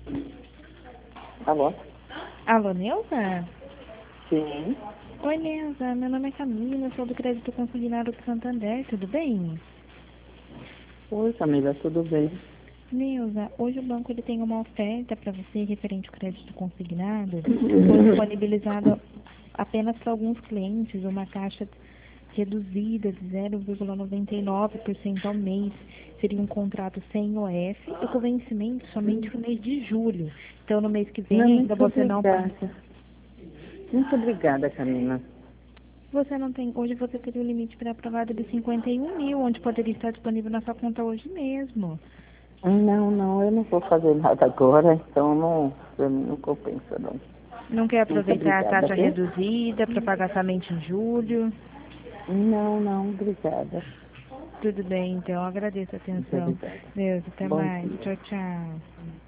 Alô? Alô, Neuza? Sim. Oi, Neuza. Meu nome é Camila, sou do Crédito Consignado do Santander, tudo bem? Oi, Camila, tudo bem? Neuza, hoje o banco ele tem uma oferta para você referente ao crédito consignado. Foi disponibilizado apenas para alguns clientes uma taxa reduzida de 0,99% ao mês. Seria um contrato sem OF e com vencimento somente no mês de julho. Então, no mês que Não, vem ainda muito você não obrigada. Muito obrigada, Camila. Você não tem. Hoje você teria um limite pré-aprovado de 51 mil, onde poderia estar disponível na sua conta hoje mesmo. Não, eu não vou fazer nada agora, então não, pra mim não compensa, não. Não quer Muito aproveitar a obrigada, taxa viu? reduzida para pagar somente em julho? Não, obrigada. Tudo bem, então. Agradeço a Muito atenção. obrigada. Deus, até Bom mais. dia. Tchau, tchau.